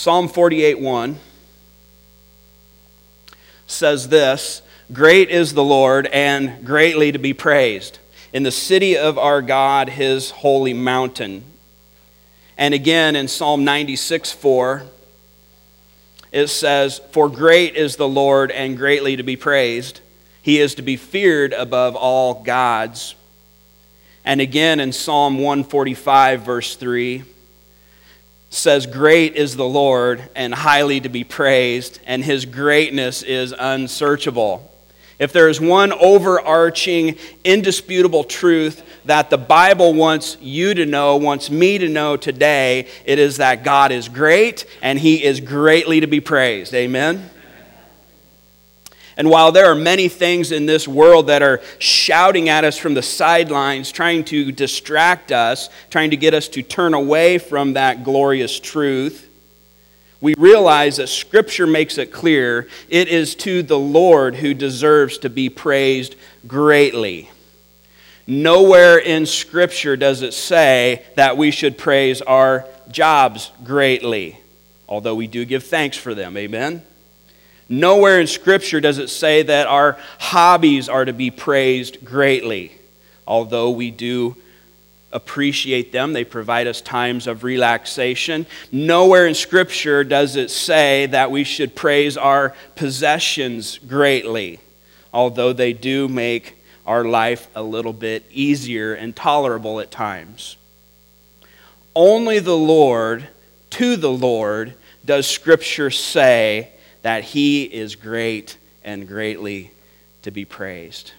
Psalm 48:1 says this, "Great is the Lord and greatly to be praised in the city of our God, his holy mountain." And again in Psalm 96:4, it says, "For great is the Lord and greatly to be praised. He is to be feared above all gods." And again in Psalm 145, verse 3, says, "Great is the Lord and highly to be praised, and his greatness is unsearchable." If there is one overarching, indisputable truth that the Bible wants you to know, wants me to know today, it is that God is great and he is greatly to be praised. Amen? And while there are many things in this world that are shouting at us from the sidelines, trying to distract us, trying to get us to turn away from that glorious truth, we realize that Scripture makes it clear it is to the Lord who deserves to be praised greatly. Nowhere in Scripture does it say that we should praise our jobs greatly, although we do give thanks for them. Amen? Nowhere in Scripture does it say that our hobbies are to be praised greatly, although we do appreciate them. They provide us times of relaxation. Nowhere in Scripture does it say that we should praise our possessions greatly, although they do make our life a little bit easier and tolerable at times. Only the Lord, to the Lord, does Scripture say that he is great and greatly to be praised.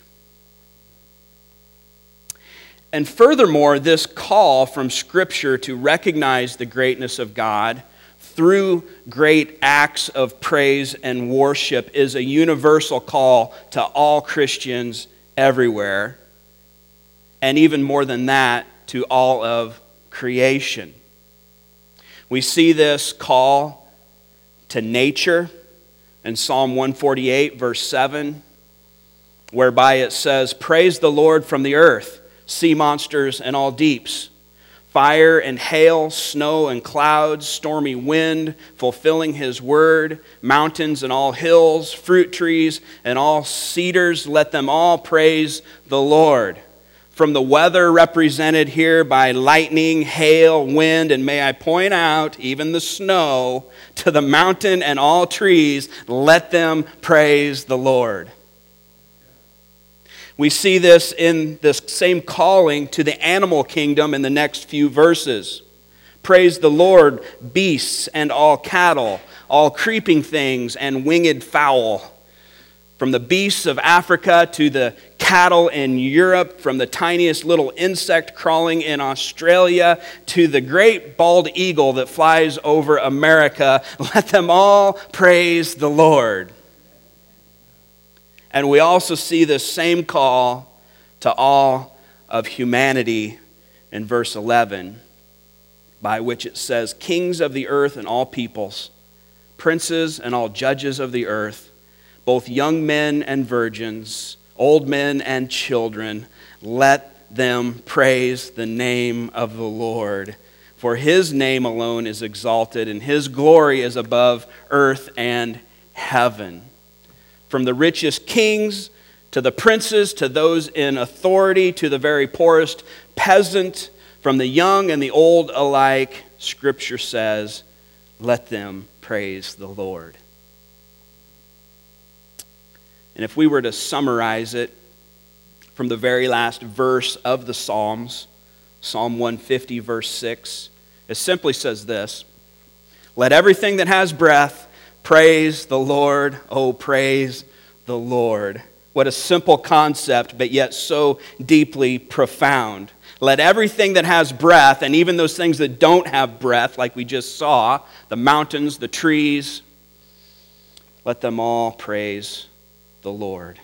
And furthermore, this call from Scripture to recognize the greatness of God through great acts of praise and worship is a universal call to all Christians everywhere, and even more than that, to all of creation. We see this call to nature in Psalm 148, verse 7, whereby it says, "Praise the Lord from the earth, sea monsters and all deeps, fire and hail, snow and clouds, stormy wind, fulfilling his word, mountains and all hills, fruit trees and all cedars, let them all praise the Lord." From the weather represented here by lightning, hail, wind, and may I point out, even the snow, to the mountain and all trees, let them praise the Lord. We see this in this same calling to the animal kingdom in the next few verses. "Praise the Lord, beasts and all cattle, all creeping things and winged fowl." From the beasts of Africa to the cattle in Europe, from the tiniest little insect crawling in Australia to the great bald eagle that flies over America, let them all praise the Lord. And we also see this same call to all of humanity in verse 11, by which it says, "Kings of the earth and all peoples, princes and all judges of the earth, both young men and virgins, old men and children, let them praise the name of the Lord. For his name alone is exalted, and his glory is above earth and heaven." From the richest kings to the princes, to those in authority, to the very poorest peasant, from the young and the old alike, Scripture says, let them praise the Lord. And if we were to summarize it from the very last verse of the Psalms, Psalm 150, verse 6, it simply says this: "Let everything that has breath praise the Lord, oh praise the Lord." What a simple concept, but yet so deeply profound. Let everything that has breath, and even those things that don't have breath, like we just saw, the mountains, the trees, let them all praise the Lord.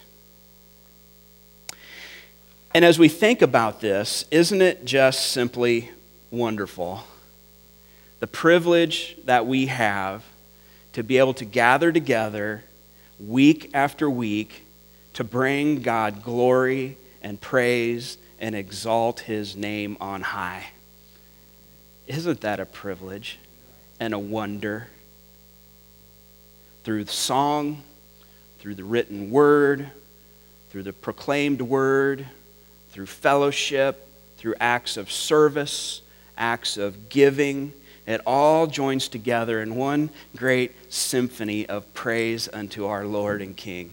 And as we think about this, isn't it just simply wonderful? The privilege that we have to be able to gather together week after week to bring God glory and praise and exalt his name on high. Isn't that a privilege and a wonder through the song, through the written word, through the proclaimed word, through fellowship, through acts of service, acts of giving. It all joins together in one great symphony of praise unto our Lord and King.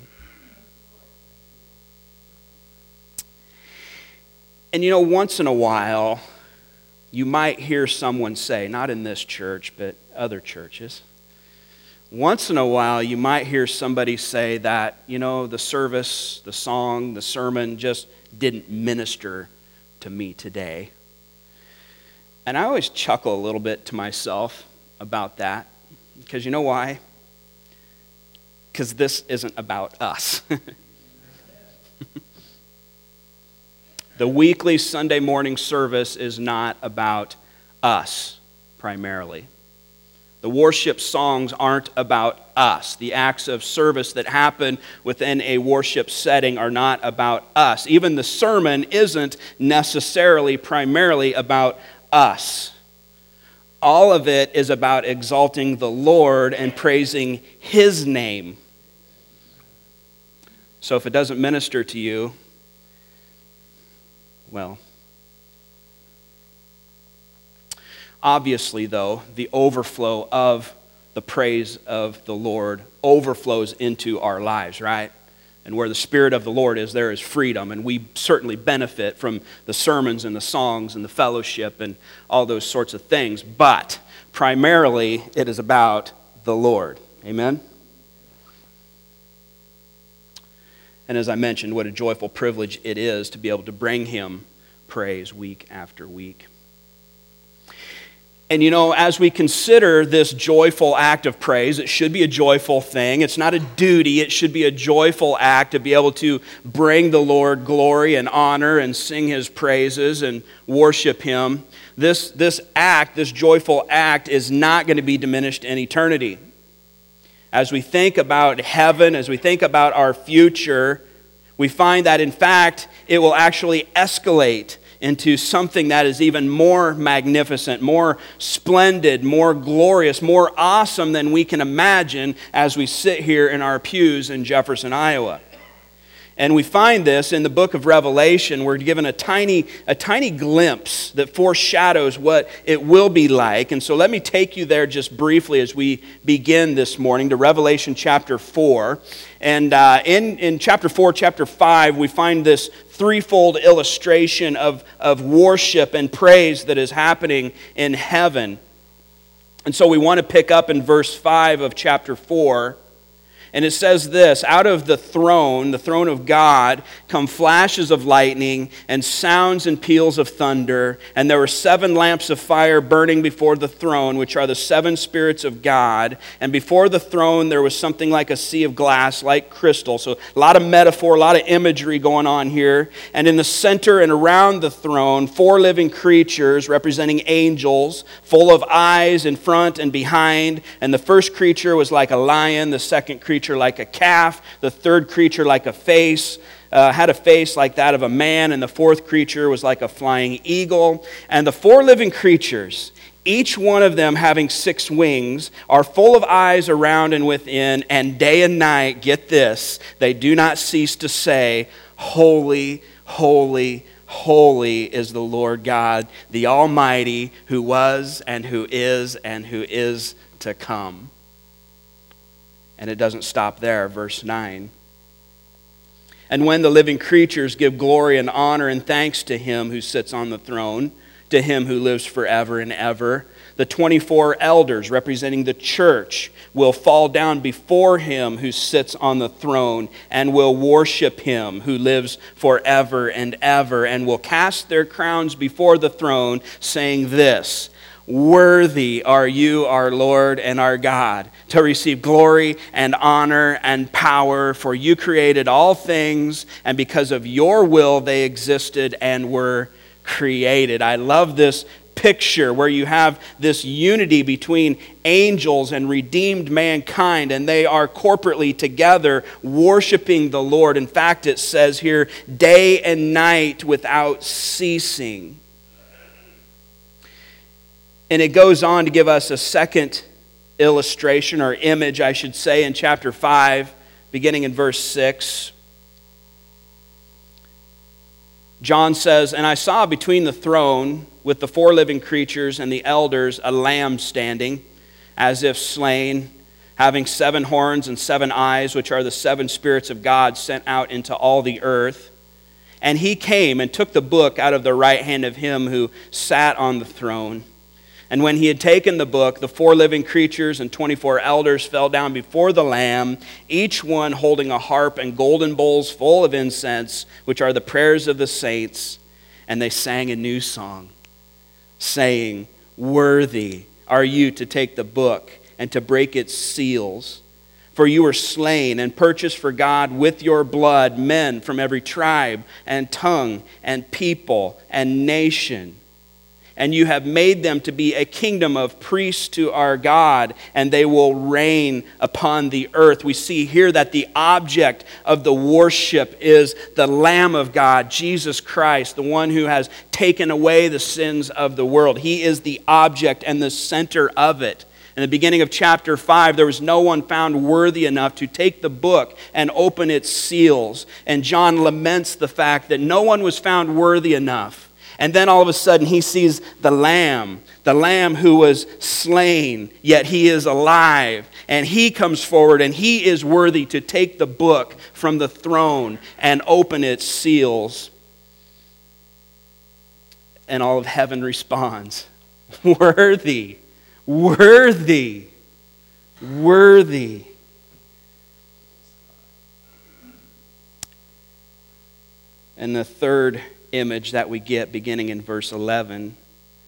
And you know, once in a while, you might hear someone say, not in this church, but other churches, once in a while you might hear somebody say that, you know, the service, the song, the sermon just didn't minister to me today. And I always chuckle a little bit to myself about that, because you know why? Because this isn't about us. The weekly Sunday morning service is not about us, primarily. The worship songs aren't about us. The acts of service that happen within a worship setting are not about us. Even the sermon isn't necessarily primarily about us. All of it is about exalting the Lord and praising His name. So if it doesn't minister to you, well, obviously, though, the overflow of the praise of the Lord overflows into our lives, right? And where the Spirit of the Lord is, there is freedom. And we certainly benefit from the sermons and the songs and the fellowship and all those sorts of things. But primarily, it is about the Lord. Amen? And as I mentioned, what a joyful privilege it is to be able to bring Him praise week after week. And you know, as we consider this joyful act of praise, it should be a joyful thing. It's not a duty. It should be a joyful act to be able to bring the Lord glory and honor and sing His praises and worship Him. This joyful act, is not going to be diminished in eternity. As we think about heaven, as we think about our future, we find that in fact it will actually escalate into something that is even more magnificent, more splendid, more glorious, more awesome than we can imagine as we sit here in our pews in Jefferson, Iowa. And we find this in the book of Revelation. We're given a tiny glimpse that foreshadows what it will be like. And so let me take you there just briefly as we begin this morning to Revelation chapter 4. And in chapter 4, chapter 5, we find this threefold illustration of worship and praise that is happening in heaven. And so we want to pick up in verse 5 of chapter 4. And it says this: out of the throne of God, come flashes of lightning and sounds and peals of thunder. And there were 7 lamps of fire burning before the throne, which are the 7 spirits of God. And before the throne there was something like a sea of glass, like crystal. So a lot of metaphor, a lot of imagery going on here. And in the center and around the throne, 4 living creatures representing angels, full of eyes in front and behind. And the first creature was like a lion, the second creature like a calf, the third creature like a face, had a face like that of a man, and the fourth creature was like a flying eagle. And the 4 living creatures, each one of them having 6 wings, are full of eyes around and within, and day and night, get this, they do not cease to say, "Holy, holy, holy is the Lord God, the Almighty, who was and who is to come." And it doesn't stop there, verse 9. And when the living creatures give glory and honor and thanks to Him who sits on the throne, to Him who lives forever and ever, the 24 elders representing the church will fall down before Him who sits on the throne and will worship Him who lives forever and ever, and will cast their crowns before the throne, saying this: "Worthy are you, our Lord and our God, to receive glory and honor and power, for you created all things, and because of your will they existed and were created." I love this picture where you have this unity between angels and redeemed mankind, and they are corporately together worshiping the Lord. In fact, it says here, day and night without ceasing. And it goes on to give us a second illustration, or image, I should say, in chapter 5, beginning in verse 6. John says, "And I saw between the throne with the 4 living creatures and the elders a lamb standing, as if slain, having 7 horns and 7 eyes, which are the 7 spirits of God sent out into all the earth. And he came and took the book out of the right hand of him who sat on the throne. And when he had taken the book, the 4 living creatures and 24 elders fell down before the Lamb, each one holding a harp and golden bowls full of incense, which are the prayers of the saints. And they sang a new song, saying, 'Worthy are you to take the book and to break its seals. For you were slain and purchased for God with your blood men from every tribe and tongue and people and nation. And you have made them to be a kingdom of priests to our God, and they will reign upon the earth.'" We see here that the object of the worship is the Lamb of God, Jesus Christ, the one who has taken away the sins of the world. He is the object and the center of it. In the beginning of chapter 5, there was no one found worthy enough to take the book and open its seals. And John laments the fact that no one was found worthy enough. And then all of a sudden he sees the Lamb who was slain, yet he is alive. And he comes forward and he is worthy to take the book from the throne and open its seals. And all of heaven responds, "Worthy, worthy, worthy." And the third image that we get beginning in verse 11,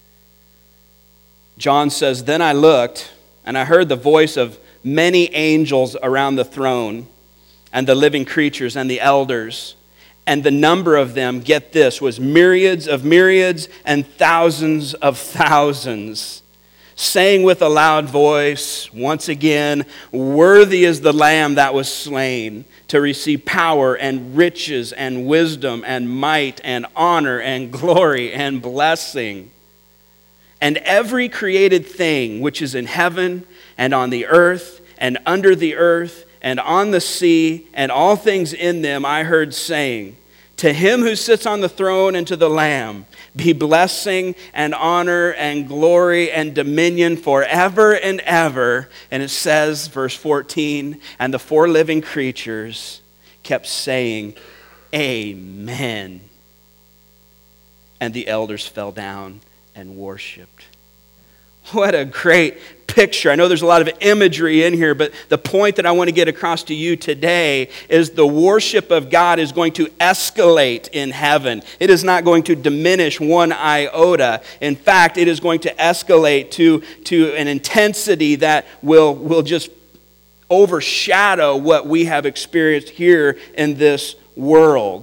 John says, "Then I looked, and I heard the voice of many angels around the throne, and the living creatures and the elders. And the number of them," get this, "was myriads of myriads and thousands of thousands, saying with a loud voice," once again, "Worthy is the Lamb that was slain to receive power and riches and wisdom and might and honor and glory and blessing. And every created thing which is in heaven and on the earth and under the earth and on the sea and all things in them, I heard saying, 'To him who sits on the throne and to the Lamb be blessing and honor and glory and dominion forever and ever.'" And it says, verse 14, "And the 4 living creatures kept saying, 'Amen.' And the elders fell down and worshiped." What a great picture. I know there's a lot of imagery in here, but the point that I want to get across to you today is the worship of God is going to escalate in heaven. It is not going to diminish one iota. In fact, it is going to escalate to an intensity that will just overshadow what we have experienced here in this world.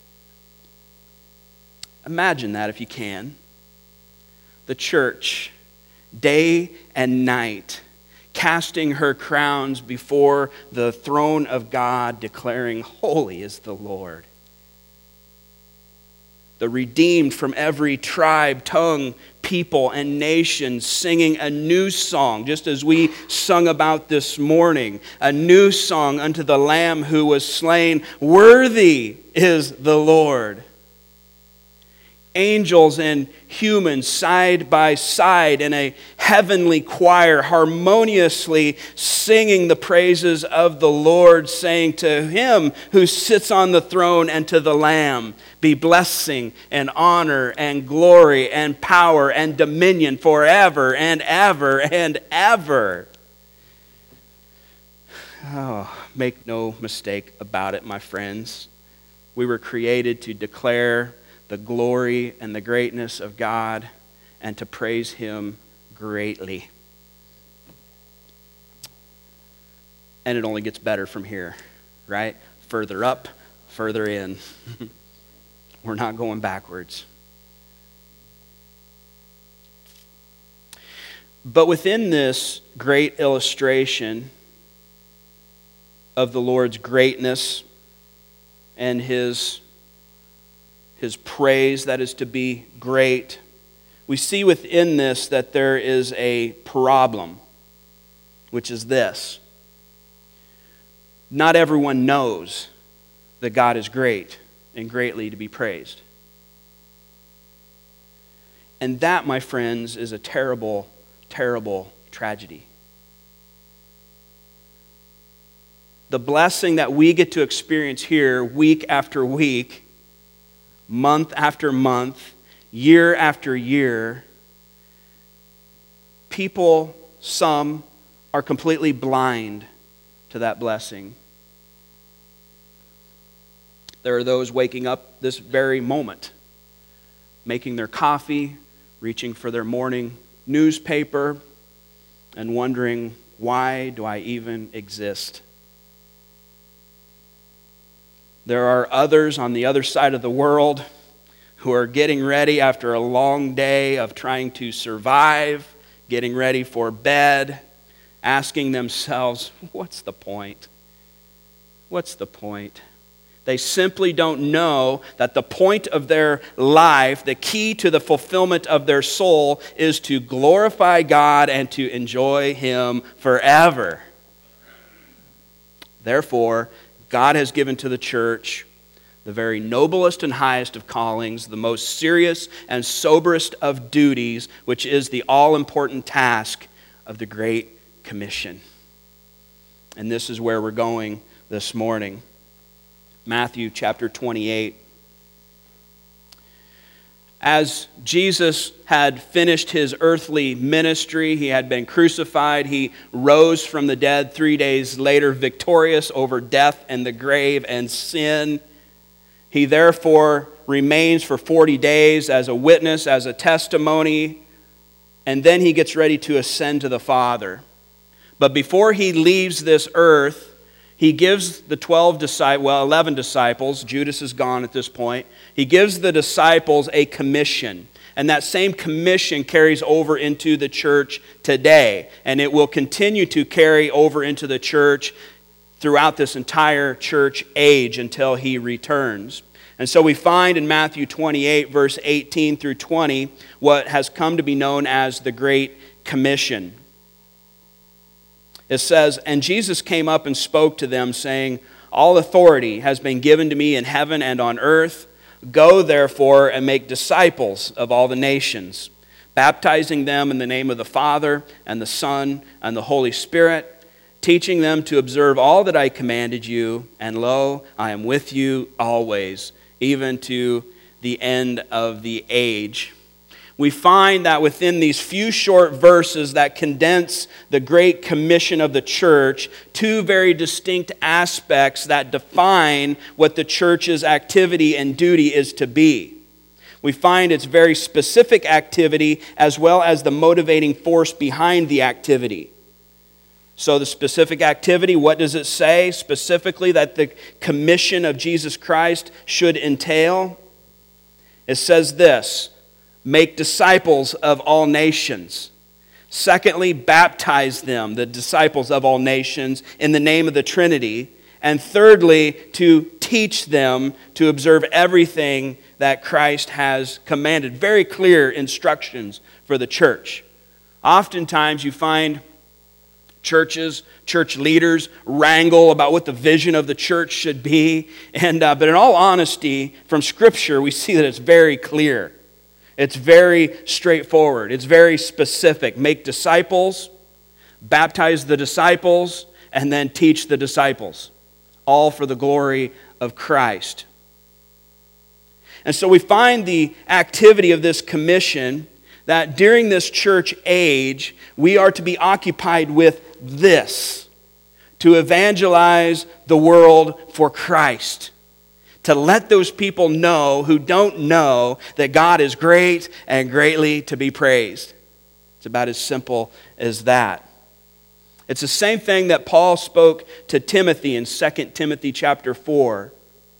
Imagine that if you can. The church, day and night, casting her crowns before the throne of God, declaring, "Holy is the Lord." The redeemed from every tribe, tongue, people, and nation singing a new song, just as we sung about this morning, a new song unto the Lamb who was slain. "Worthy is the Lord." Angels and humans side by side in a heavenly choir, harmoniously singing the praises of the Lord, saying, "To him who sits on the throne and to the Lamb be blessing and honor and glory and power and dominion forever and ever and ever." Oh, make no mistake about it, my friends. We were created to declare the glory and the greatness of God and to praise him greatly. And it only gets better from here, right? Further up, further in. We're not going backwards. But within this great illustration of the Lord's greatness and his praise that is to be great, we see within this that there is a problem. which is this: not everyone knows that God is great and greatly to be praised. And that, my friends, is a terrible, terrible tragedy. The blessing that we get to experience here week after week, month after month, year after year, people, some, are completely blind to that blessing. There are those waking up this very moment, making their coffee, reaching for their morning newspaper, and wondering, why do I even exist? There are others on the other side of the world who are getting ready after a long day of trying to survive, getting ready for bed, asking themselves, what's the point? What's the point? They simply don't know that the point of their life, the key to the fulfillment of their soul, is to glorify God and to enjoy Him forever. Therefore, God has given to the church the very noblest and highest of callings, the most serious and soberest of duties, which is the all-important task of the Great Commission. And this is where we're going this morning. Matthew chapter 28. As Jesus had finished his earthly ministry, he had been crucified, he rose from the dead 3 days later, victorious over death and the grave and sin. He therefore remains for 40 days as a witness, as a testimony, and then he gets ready to ascend to the Father. But before he leaves this earth, he gives the 11 disciples, Judas is gone at this point, he gives the disciples a commission. And that same commission carries over into the church today. And it will continue to carry over into the church throughout this entire church age until he returns. And so we find in Matthew 28, verse 18 through 20, what has come to be known as the Great Commission. It says, "And Jesus came up and spoke to them, saying, 'All authority has been given to me in heaven and on earth. Go, therefore, and make disciples of all the nations, baptizing them in the name of the Father and the Son and the Holy Spirit, teaching them to observe all that I commanded you. And lo, I am with you always, even to the end of the age.'" We find that within these few short verses that condense the Great Commission of the church, two very distinct aspects that define what the church's activity and duty is to be. We find its very specific activity as well as the motivating force behind the activity. So the specific activity, what does it say specifically that the commission of Jesus Christ should entail? It says this: make disciples of all nations. Secondly, baptize them, the disciples of all nations, in the name of the Trinity. And thirdly, to teach them to observe everything that Christ has commanded. Very clear instructions for the church. Oftentimes you find churches, church leaders wrangle about what the vision of the church should be. But in all honesty, from Scripture, we see that it's very clear. It's very straightforward. It's very specific. Make disciples, baptize the disciples, and then teach the disciples. All for the glory of Christ. And so we find the activity of this commission that during this church age, we are to be occupied with this: to evangelize the world for Christ. To let those people know who don't know that God is great and greatly to be praised. It's about as simple as that. It's the same thing that Paul spoke to Timothy in 2 Timothy chapter 4,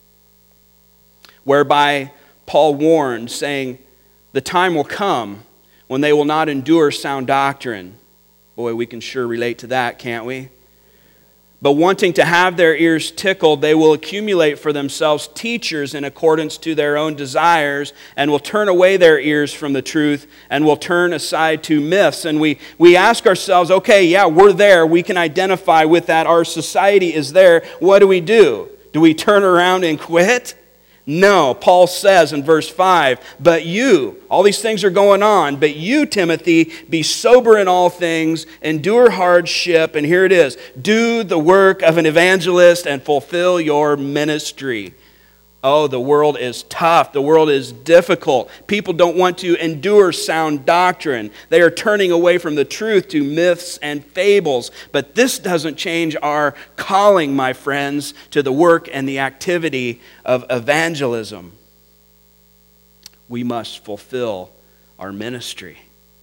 whereby Paul warned, saying, "The time will come when they will not endure sound doctrine." Boy, we can sure relate to that, can't we? But wanting to have their ears tickled, they will accumulate for themselves teachers in accordance to their own desires, and will turn away their ears from the truth, and will turn aside to myths. And we ask ourselves, okay, yeah, we're there. We can identify with that. Our society is there. What do? Do we turn around and quit? No, Paul says in verse 5, but you, all these things are going on, but you, Timothy, be sober in all things, endure hardship, and here it is, do the work of an evangelist and fulfill your ministry. Oh, the world is tough. The world is difficult. People don't want to endure sound doctrine. They are turning away from the truth to myths and fables. But this doesn't change our calling, my friends, to the work and the activity of evangelism. We must fulfill our ministry.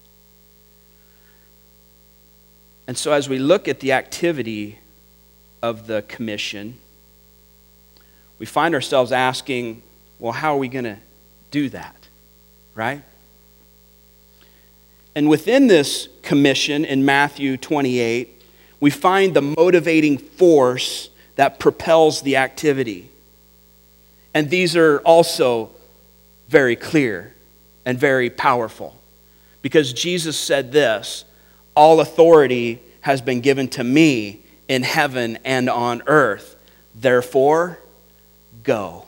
And so as we look at the activity of the commission, we find ourselves asking, well, how are we going to do that, right? And within this commission in Matthew 28, we find the motivating force that propels the activity. And these are also very clear and very powerful. Because Jesus said this, all authority has been given to me in heaven and on earth. Therefore, go.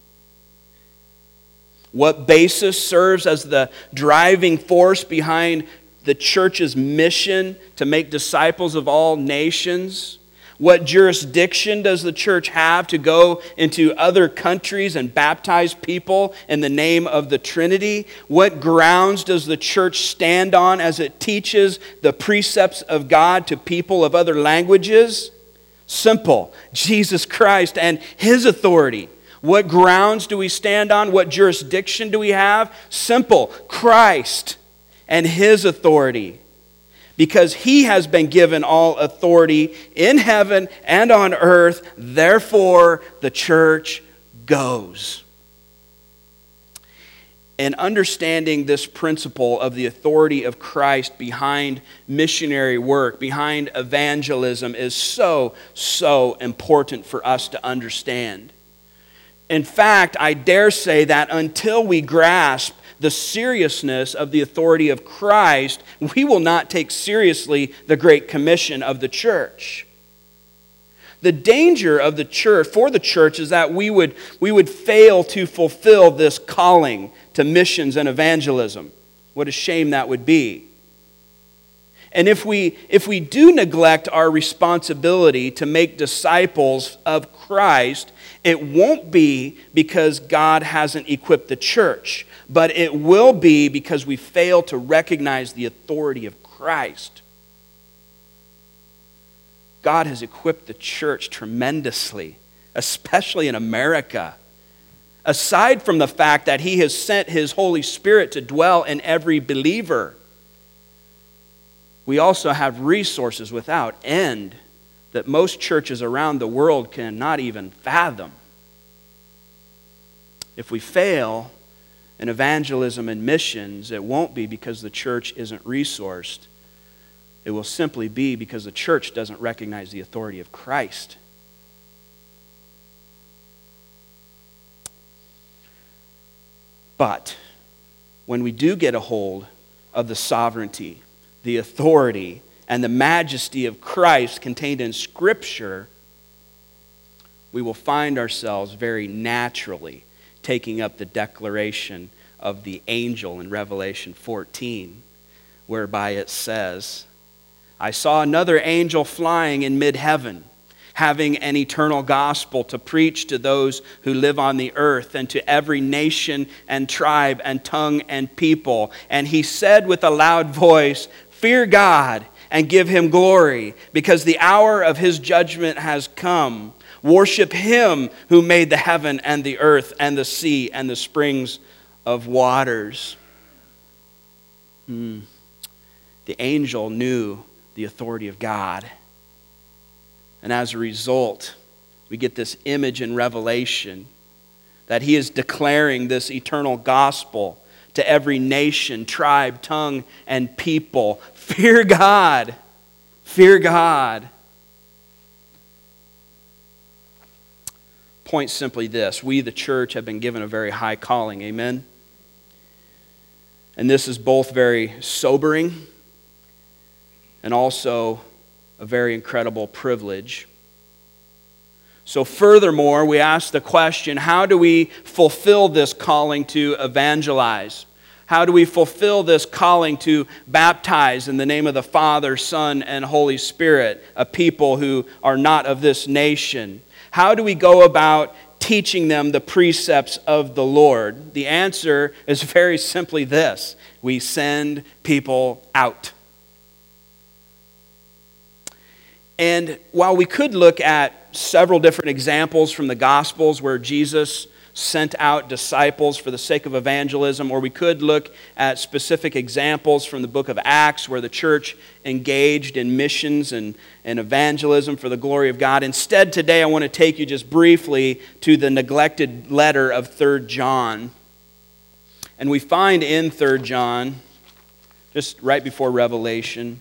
What basis serves as the driving force behind the church's mission to make disciples of all nations? What jurisdiction does the church have to go into other countries and baptize people in the name of the Trinity? What grounds does the church stand on as it teaches the precepts of God to people of other languages? Simple. Jesus Christ and His authority. What grounds do we stand on? What jurisdiction do we have? Simple. Christ and His authority. Because He has been given all authority in heaven and on earth, therefore the church goes. And understanding this principle of the authority of Christ behind missionary work, behind evangelism, is so important for us to understand. In fact, I dare say that until we grasp the seriousness of the authority of Christ, we will not take seriously the Great Commission of the church. The danger of the church, for the church, is that we would fail to fulfill this calling to missions and evangelism. What a shame that would be. And if we do neglect our responsibility to make disciples of Christ, it won't be because God hasn't equipped the church, but it will be because we fail to recognize the authority of Christ. God has equipped the church tremendously, especially in America. Aside from the fact that He has sent His Holy Spirit to dwell in every believer, we also have resources without end that most churches around the world cannot even fathom. If we fail in evangelism and missions, it won't be because the church isn't resourced. It will simply be because the church doesn't recognize the authority of Christ. But when we do get a hold of the sovereignty, the authority, and the majesty of Christ contained in Scripture, we will find ourselves very naturally taking up the declaration of the angel in Revelation 14, whereby it says, I saw another angel flying in mid-heaven, having an eternal gospel to preach to those who live on the earth and to every nation and tribe and tongue and people. And he said with a loud voice, fear God and give Him glory, because the hour of His judgment has come. Worship Him who made the heaven and the earth and the sea and the springs of waters. The angel knew the authority of God. And as a result, we get this image in Revelation that he is declaring this eternal gospel to every nation, tribe, tongue, and people. Fear God. Fear God. point simply this: we, the church, have been given a very high calling. Amen? And this is both very sobering and also a very incredible privilege. So furthermore, we ask the question, how do we fulfill this calling to evangelize? How do we fulfill this calling to baptize in the name of the Father, Son, and Holy Spirit, a people who are not of this nation? How do we go about teaching them the precepts of the Lord? The answer is very simply this: we send people out. And while we could look at several different examples from the Gospels where Jesus sent out disciples for the sake of evangelism, or we could look at specific examples from the book of Acts where the church engaged in missions and evangelism for the glory of God. Instead, today I want to take you just briefly to the neglected letter of 3 John. And we find in 3 John, just right before Revelation,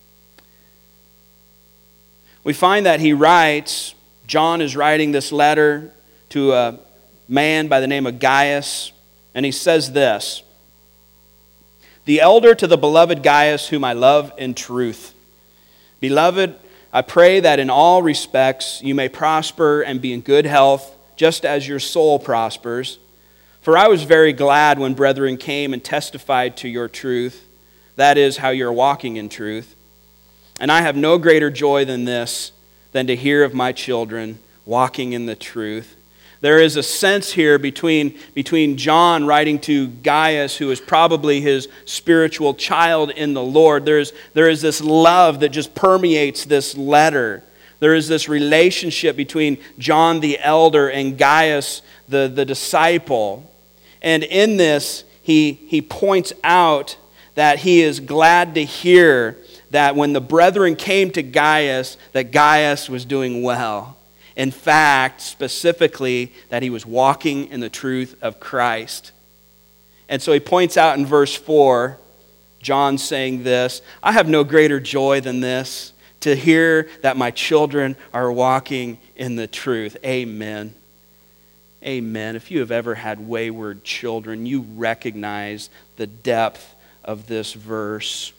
we find that he writes, John is writing this letter to a man by the name of Gaius, and he says this: "The elder to the beloved Gaius, whom I love in truth. Beloved, I pray that in all respects you may prosper and be in good health, just as your soul prospers. For I was very glad when brethren came and testified to your truth, that is, how you're walking in truth. And I have no greater joy than this, than to hear of my children walking in the truth." There is a sense here between John writing to Gaius, who is probably his spiritual child in the Lord. There is this love that just permeates this letter. There is this relationship between John the elder and Gaius the disciple. And in this, he points out that he is glad to hear that when the brethren came to Gaius, that Gaius was doing well. In fact, specifically, that he was walking in the truth of Christ. And so he points out in verse 4, John saying this: "I have no greater joy than this, to hear that my children are walking in the truth." Amen. Amen. If you have ever had wayward children, you recognize the depth of this verse.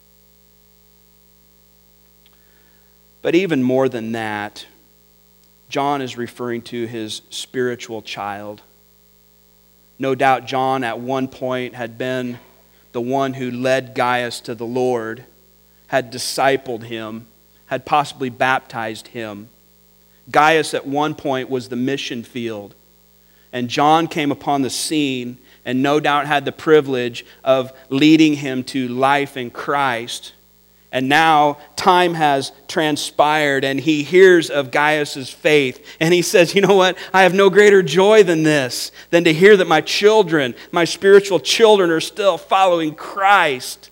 But even more than that, John is referring to his spiritual child. No doubt John at one point had been the one who led Gaius to the Lord, had discipled him, had possibly baptized him. Gaius at one point was the mission field. And John came upon the scene and no doubt had the privilege of leading him to life in Christ. And now time has transpired and he hears of Gaius' faith. And he says, you know what? I have no greater joy than this, than to hear that my children, my spiritual children, are still following Christ.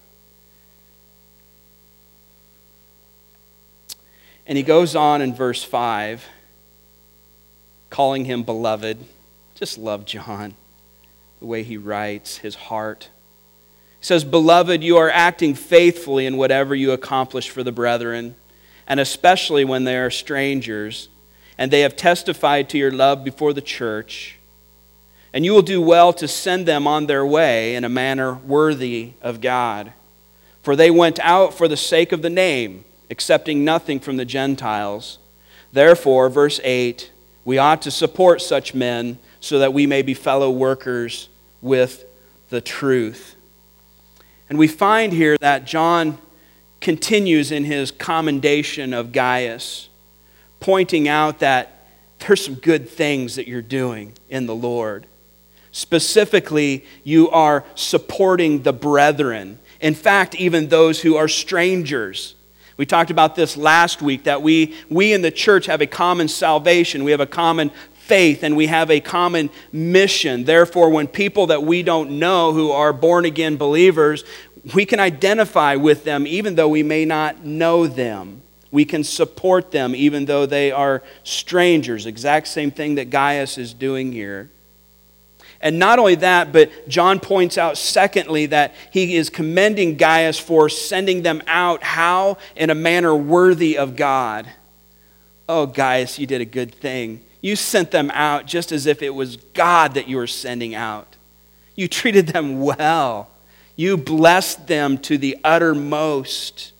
And he goes on in verse 5, calling him beloved. Just love John, the way he writes, his heart. He says, "Beloved, you are acting faithfully in whatever you accomplish for the brethren, and especially when they are strangers, and they have testified to your love before the church. And you will do well to send them on their way in a manner worthy of God. For they went out for the sake of the name, accepting nothing from the Gentiles. Therefore," verse 8, "we ought to support such men so that we may be fellow workers with the truth." And we find here that John continues in his commendation of Gaius, pointing out that there's some good things that you're doing in the Lord. Specifically, you are supporting the brethren. In fact, even those who are strangers. We talked about this last week, that we in the church have a common salvation. We have a common faith, and we have a common mission. Therefore, when people that we don't know who are born-again believers, we can identify with them even though we may not know them. We can support them even though they are strangers. Exact same thing that Gaius is doing here. And not only that, but John points out, secondly, that he is commending Gaius for sending them out. How? In a manner worthy of God. Oh, Gaius, you did a good thing. You sent them out just as if it was God that you were sending out. You treated them well. You blessed them to the uttermost.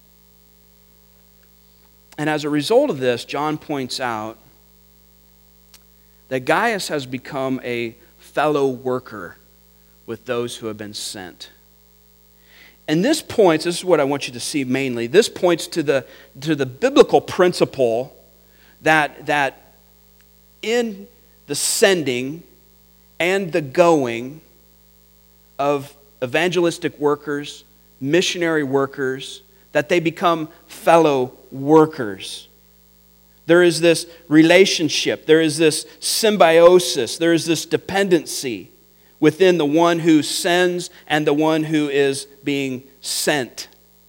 And as a result of this, John points out that Gaius has become a fellow worker with those who have been sent. And this is what I want you to see mainly. This points to the biblical principle that in the sending and the going of evangelistic workers, missionary workers, that they become fellow workers. There is this relationship, there is this symbiosis, there is this dependency within the one who sends and the one who is being sent.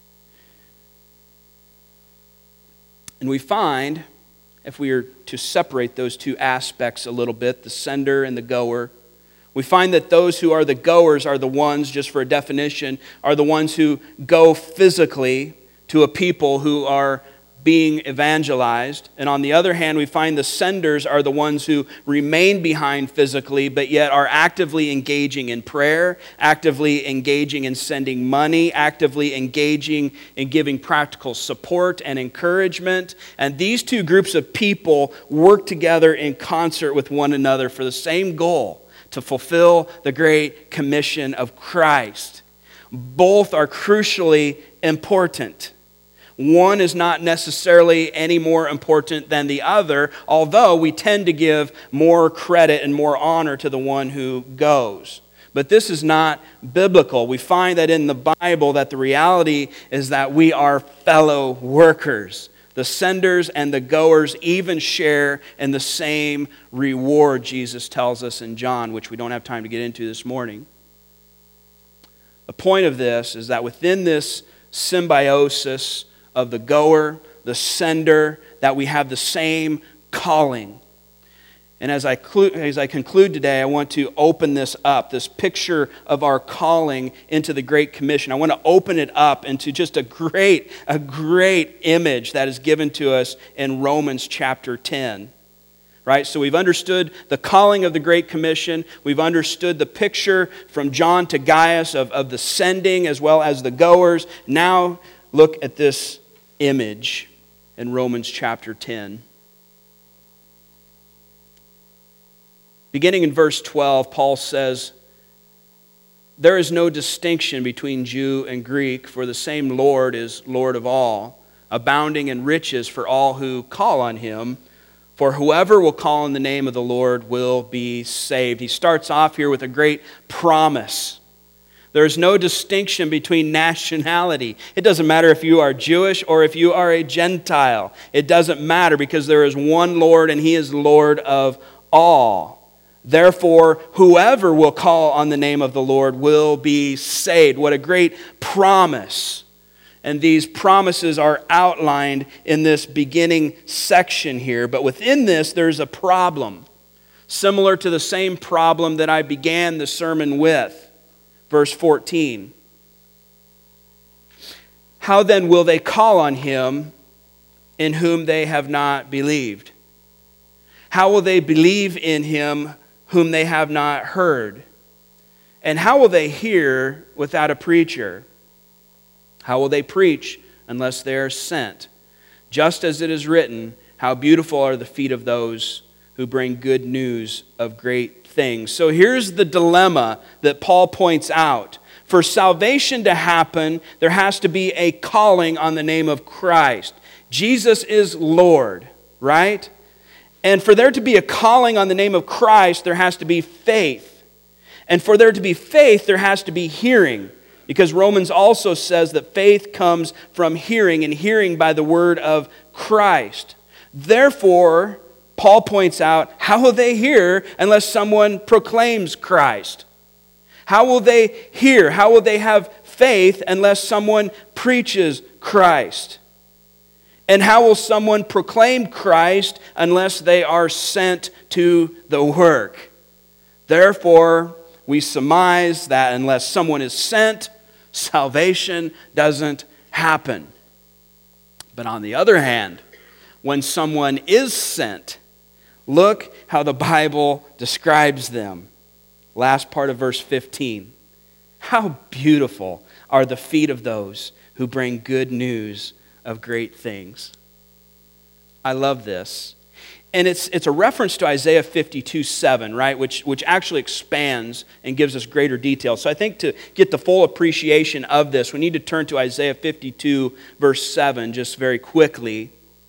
And we find, if we are to separate those two aspects a little bit, the sender and the goer, we find that those who are the goers are the ones, just for a definition, are the ones who go physically to a people who are being evangelized. And on the other hand, we find the senders are the ones who remain behind physically, but yet are actively engaging in prayer, actively engaging in sending money, actively engaging in giving practical support and encouragement. And these two groups of people work together in concert with one another for the same goal, to fulfill the Great Commission of Christ. Both are crucially important. One is not necessarily any more important than the other, although we tend to give more credit and more honor to the one who goes. But this is not biblical. We find that in the Bible that the reality is that we are fellow workers. The senders and the goers even share in the same reward, Jesus tells us in John, which we don't have time to get into this morning. The point of this is that within this symbiosis of the goer, the sender, that we have the same calling. And as I conclude today, I want to open this up, this picture of our calling into the Great Commission. I want to open it up into just a great image that is given to us in Romans chapter 10. Right? So we've understood the calling of the Great Commission. We've understood the picture from John to Gaius of the sending as well as the goers. Now look at this image in Romans chapter 10. Beginning in verse 12, Paul says, "There is no distinction between Jew and Greek, for the same Lord is Lord of all, abounding in riches for all who call on him. For whoever will call on the name of the Lord will be saved." He starts off here with a great promise. There's no distinction between nationality. It doesn't matter if you are Jewish or if you are a Gentile. It doesn't matter, because there is one Lord and He is Lord of all. Therefore, whoever will call on the name of the Lord will be saved. What a great promise. And these promises are outlined in this beginning section here. But within this, there's a problem, similar to the same problem that I began the sermon with. Verse 14. "How then will they call on him in whom they have not believed? How will they believe in him whom they have not heard? And how will they hear without a preacher? How will they preach unless they are sent? Just as it is written, how beautiful are the feet of those who bring good news of great things." So here's the dilemma that Paul points out. For salvation to happen, there has to be a calling on the name of Christ. Jesus is Lord, right? And for there to be a calling on the name of Christ, there has to be faith. And for there to be faith, there has to be hearing. Because Romans also says that faith comes from hearing, and hearing by the word of Christ. Therefore, Paul points out, how will they hear unless someone proclaims Christ? How will they hear? How will they have faith unless someone preaches Christ? And how will someone proclaim Christ unless they are sent to the work? Therefore, we surmise that unless someone is sent, salvation doesn't happen. But on the other hand, when someone is sent, Look how the Bible describes them. Last part of verse 15. How beautiful are the feet of those who bring good news of great things. I love this. And it's a reference to Isaiah 52:7, right? Which actually expands and gives us greater detail. So I think to get the full appreciation of this, we need to turn to Isaiah 52, verse 7, just very quickly.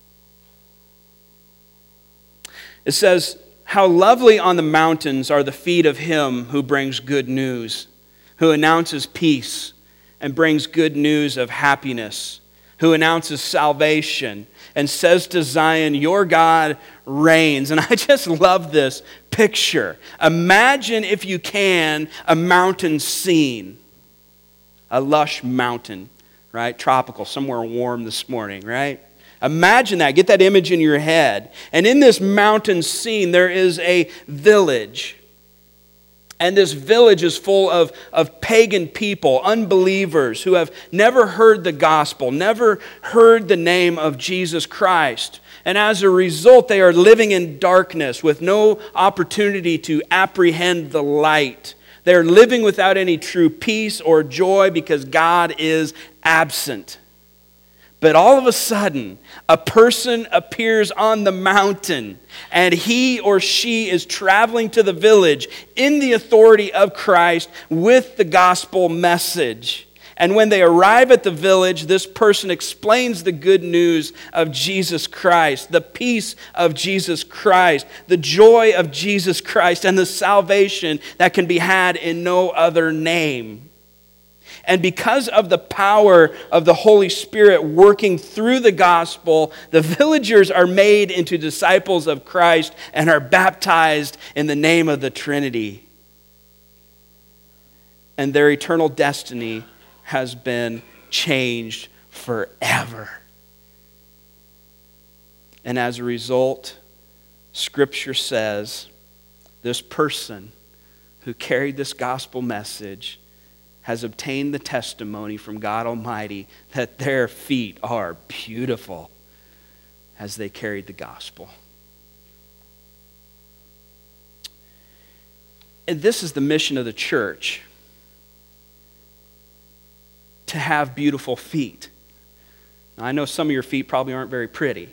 It says, "How lovely on the mountains are the feet of him who brings good news, who announces peace and brings good news of happiness, who announces salvation and says to Zion, your God reigns." And I just love this picture. Imagine, if you can, a mountain scene. A lush mountain, right? Tropical, somewhere warm this morning, right? Imagine that. Get that image in your head. And in this mountain scene, there is a village. And this village is full of pagan people, unbelievers who have never heard the gospel, never heard the name of Jesus Christ. And as a result, they are living in darkness with no opportunity to apprehend the light. They're living without any true peace or joy because God is absent. But all of a sudden, a person appears on the mountain, and he or she is traveling to the village in the authority of Christ with the gospel message. And when they arrive at the village, this person explains the good news of Jesus Christ, the peace of Jesus Christ, the joy of Jesus Christ, and the salvation that can be had in no other name. And because of the power of the Holy Spirit working through the gospel, the villagers are made into disciples of Christ and are baptized in the name of the Trinity. And their eternal destiny has been changed forever. And as a result, Scripture says this person who carried this gospel message has obtained the testimony from God Almighty that their feet are beautiful as they carried the gospel. And this is the mission of the church, to have beautiful feet. Now, I know some of your feet probably aren't very pretty.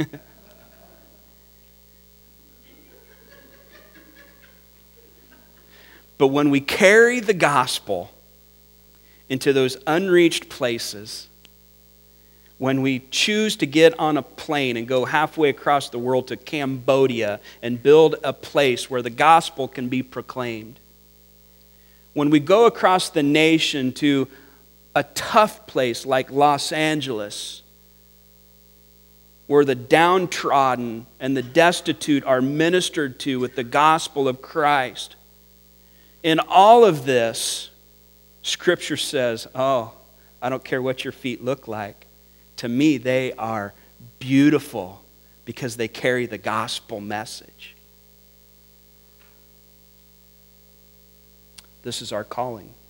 But when we carry the gospel into those unreached places, when we choose to get on a plane and go halfway across the world to Cambodia and build a place where the gospel can be proclaimed, when we go across the nation to a tough place like Los Angeles, where the downtrodden and the destitute are ministered to with the gospel of Christ, in all of this, Scripture says, oh, I don't care what your feet look like. To me, they are beautiful because they carry the gospel message. This is our calling.